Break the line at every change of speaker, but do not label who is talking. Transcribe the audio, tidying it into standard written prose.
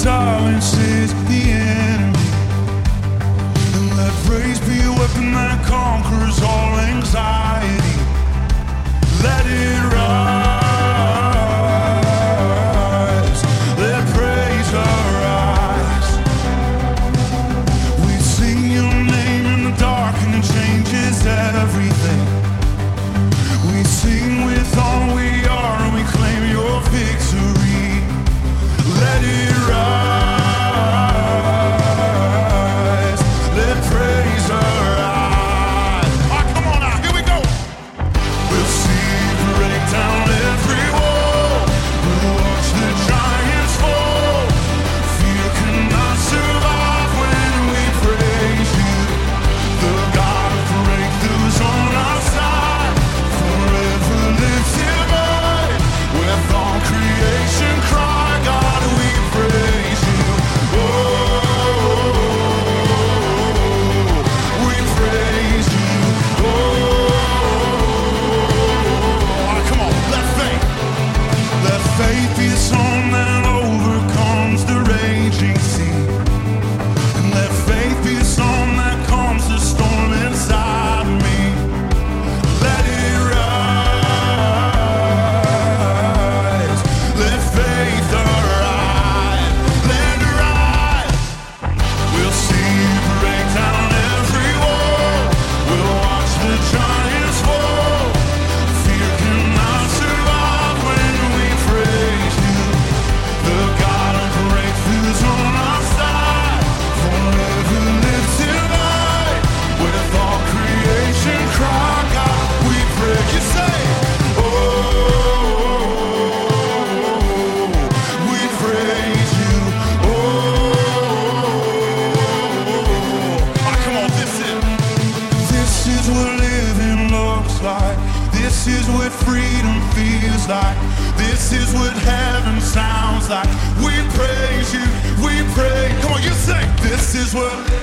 silences the enemy, and let praise be a weapon that conquers all anxiety. Let it rise, let praise arise. We sing your name in the dark and it changes everything. We sing with all we are and we claim your victory. Let it rise, let praise arise. Oh, come on now, here we go. We'll see break down every wall. We'll watch the giants fall. Fear cannot survive when we praise you. The God of breakthroughs on our side, forever lifted high. With all creation cry, God, we praise you. Oh, we praise you. Oh, come on, let faith be the song that overcomes the raging sea. And let faith be the song that calms the storm inside me. Let it rise, let faith arise, let it rise. We'll see you break down every wall. We'll watch the giants fall. Fear cannot survive when we praise you. The God of breakthroughs on our side, forever lifted high. With all creation cry, God, we praise you. Say, oh, we praise you. Oh, come on, this is what living looks like. This is what freedom feels like. This is what heaven sounds like. We praise you, we praise. Come on, you sing. This is what